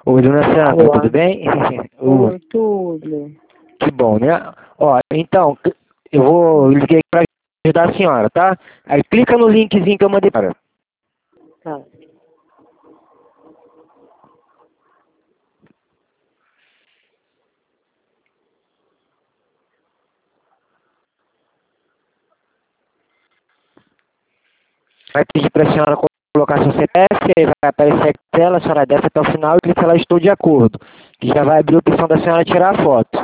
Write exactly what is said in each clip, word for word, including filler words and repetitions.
Oi, dona Sandra, tudo bem? Oi, Oi, tudo. que bom, né? Ó, então, eu vou liguei para ajudar a senhora, tá? Aí clica no linkzinho que eu mandei para. Tá. Vai pedir para a senhora colocar seu C P F, aí vai aparecer a tela, a senhora desce até o final e clica lá, estou de acordo. Que já vai abrir a opção da senhora tirar a foto.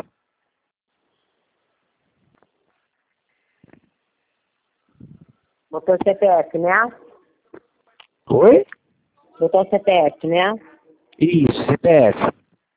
Botou o C P F, né? Oi? Botou o C P F, né? Isso, C P F.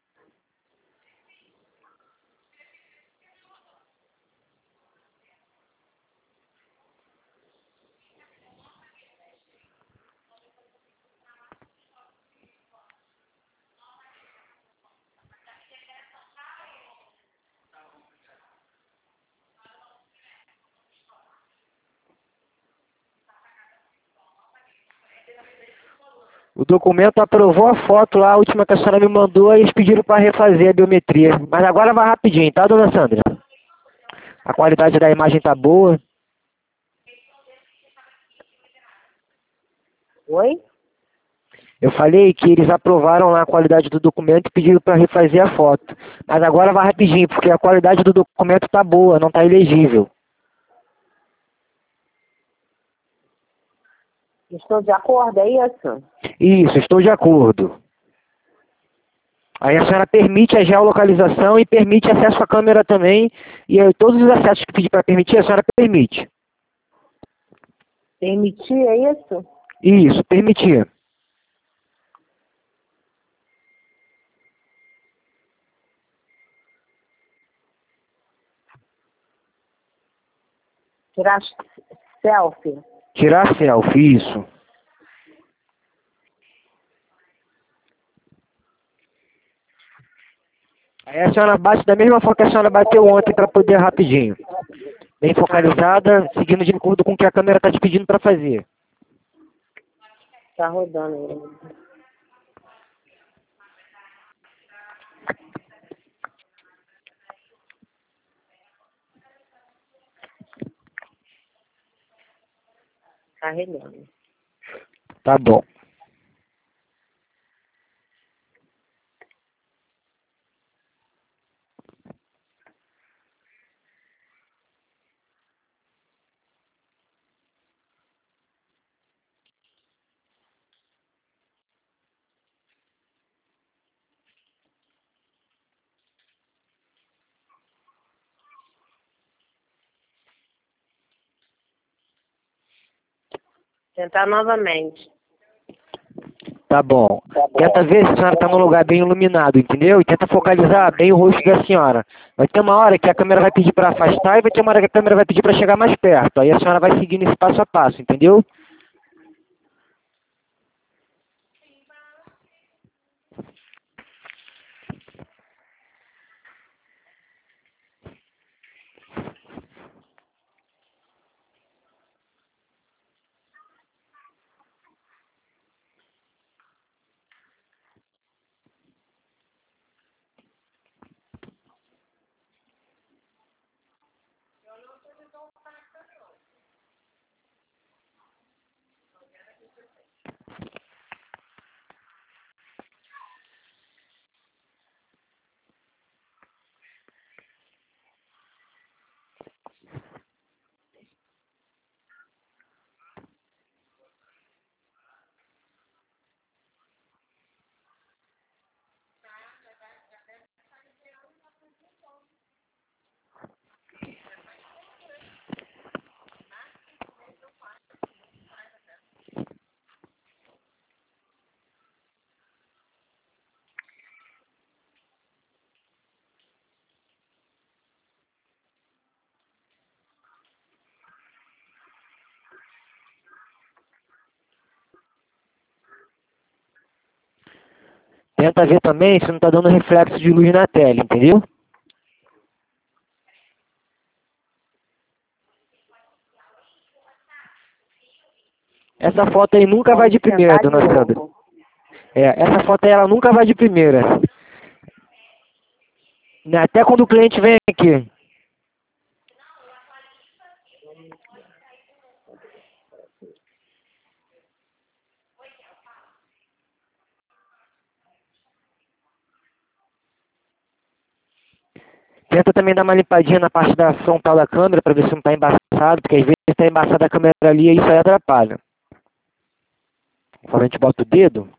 O documento aprovou a foto lá, a última que a senhora me mandou, e eles pediram para refazer a biometria. Mas agora vai rapidinho, tá, dona Sandra? A qualidade da imagem tá boa. Oi? Eu falei que eles aprovaram lá a qualidade do documento e pediram para refazer a foto. Mas agora vai rapidinho, porque a qualidade do documento tá boa, não tá ilegível. Estou de acordo, é isso? Isso, estou de acordo. Aí a senhora permite a geolocalização e permite acesso à câmera também. E aí, todos os acessos que pedir para permitir, a senhora permite. Permitir, é isso? Isso, permitir. Tirar selfie. Tirar selfie, isso. Aí a senhora bate da mesma forma que a senhora bateu ontem para poder rapidinho. Bem focalizada, seguindo de acordo com o que a câmera está te pedindo para fazer. Tá rodando aí. Carregando. Tá bom. Tentar novamente. Tá bom. Tenta ver se a senhora está num lugar bem iluminado, entendeu? E tenta focalizar bem o rosto da senhora. Vai ter uma hora que a câmera vai pedir para afastar e vai ter uma hora que a câmera vai pedir para chegar mais perto. Aí a senhora vai seguindo esse passo a passo, entendeu? Tenta ver também se não está dando reflexo de luz na tela, entendeu? Essa foto aí nunca vai de primeira, Tentar de dona Sandra. novo. É, essa foto aí, ela nunca vai de primeira. Né, até quando o cliente vem aqui. Tenta também dar uma limpadinha na parte da frontal da câmera para ver se não está embaçado, porque às vezes está embaçada a câmera ali e isso aí atrapalha. Quando a gente bota o dedo,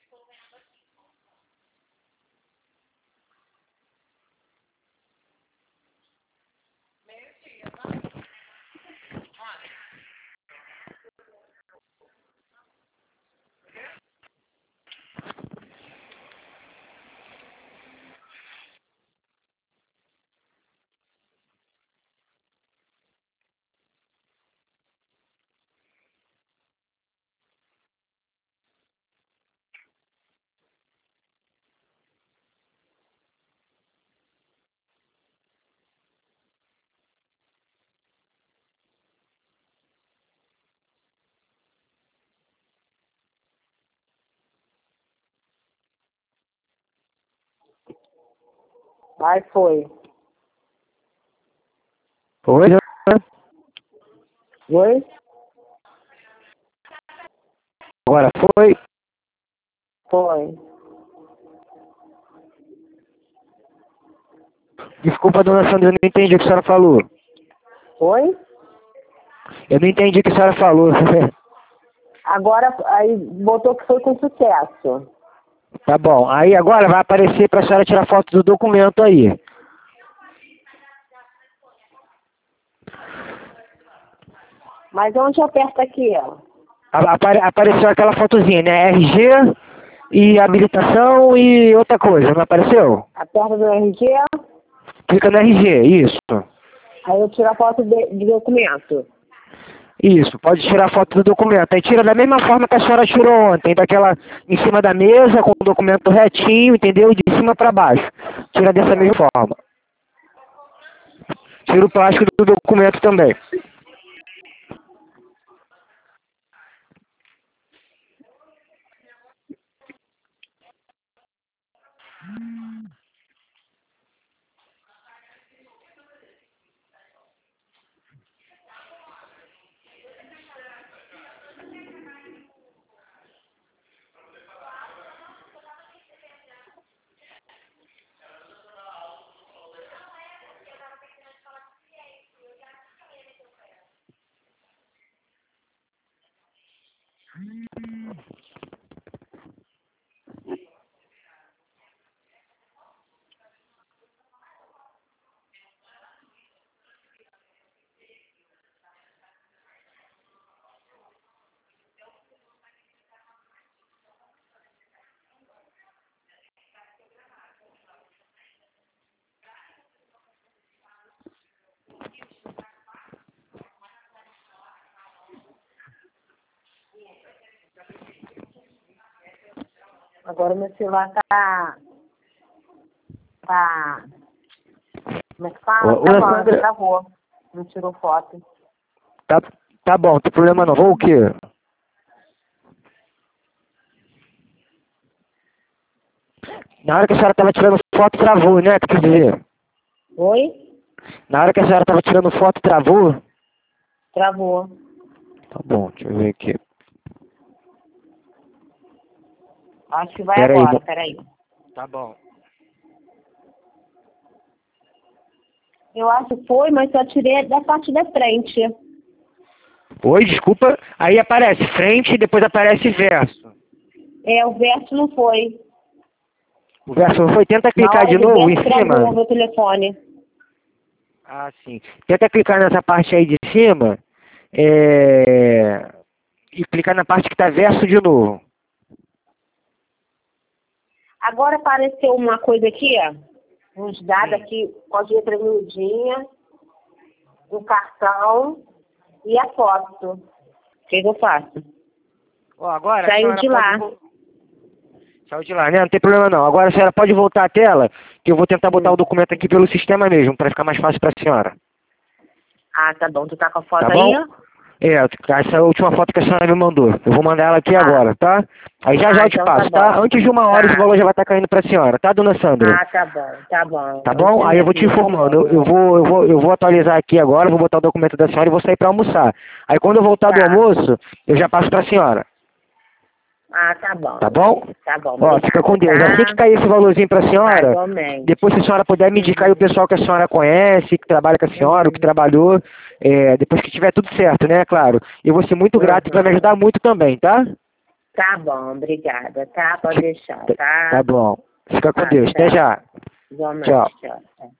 Aí foi. oi, Oi? agora foi. Foi. Desculpa, dona Sandra, eu não entendi o que a senhora falou. Oi? Eu não entendi o que a senhora falou. Agora, aí botou que foi com sucesso. Tá bom. Aí agora vai aparecer para a senhora tirar foto do documento aí. Mas onde aperta aqui, ó? A- apare- apareceu aquela fotozinha, né? R G e habilitação e outra coisa, não apareceu? Aperta do R G, Clica no R G, isso. aí eu tiro a foto de, de documento. Isso, pode tirar foto do documento. Aí tira da mesma forma que a senhora tirou ontem, daquela em cima da mesa, com o documento retinho, entendeu? De cima para baixo. Tira dessa mesma forma. Tira o plástico do documento também. Agora meu celular tá... Tá... Como é que fala? Ô, ô, Tá bom, Sandra, travou. Não tirou foto. tá, tá bom, não tem problema não. Vou o quê? Na hora que a senhora estava tirando foto, travou, né? Quer dizer, Oi? na hora que a senhora estava tirando foto, travou? Travou. Tá bom, deixa eu ver aqui. Acho que vai Pera aí, agora, mo- peraí. Tá bom. Eu acho que foi, mas só tirei da parte da frente. Oi, desculpa. Aí aparece frente e depois aparece verso. É, o verso não foi. O verso não foi? Tenta Na clicar hora de do novo em verso travou cima. o meu telefone. Ah, sim. Tenta clicar nessa parte aí de cima. É... E clicar na parte que tá verso de novo. Agora apareceu uma coisa aqui, ó. Uns dados aqui, pode ir tremidinha, um cartão e a foto. O que, que eu faço? Ó, agora a Saiu senhora de pode lá. vo- Saiu de lá, né? Não tem problema não. Agora a senhora pode voltar à tela, que eu vou tentar botar Hum. o documento aqui pelo sistema mesmo, para ficar mais fácil para a senhora. Ah, tá bom. Tu tá com a foto Tá aí, bom? ó? É, essa é a última foto que a senhora me mandou. Eu vou mandar ela aqui Ah. agora, tá? Aí já já Ah, eu te então passo, tá tá? bom. Antes de uma hora Tá. esse valor já vai estar caindo pra senhora, tá, dona Sandra? Ah, tá bom, tá bom. Tá bom? Aí eu vou te informando. Eu, eu, vou, eu, vou, eu vou atualizar aqui agora, vou botar o documento da senhora e vou sair pra almoçar. Aí quando eu voltar do Tá. almoço, eu já passo pra senhora. Ah, tá bom. Tá bom? Tá bom, Ó, obrigada, fica com Deus. tá? Assim que cair esse valorzinho pra Tá, senhora, igualmente. depois se a senhora puder me indicar aí o pessoal que a senhora conhece, que trabalha com a senhora, o que trabalhou, é, depois que tiver tudo certo, né, claro. Eu vou ser muito grato e vai me Uhum. ajudar muito também, tá? Tá bom, obrigada, tá? Pode deixar, tá? Tá bom. Fica com Tá, Deus. Até tchau. já. Igualmente, Tchau. tchau. tchau.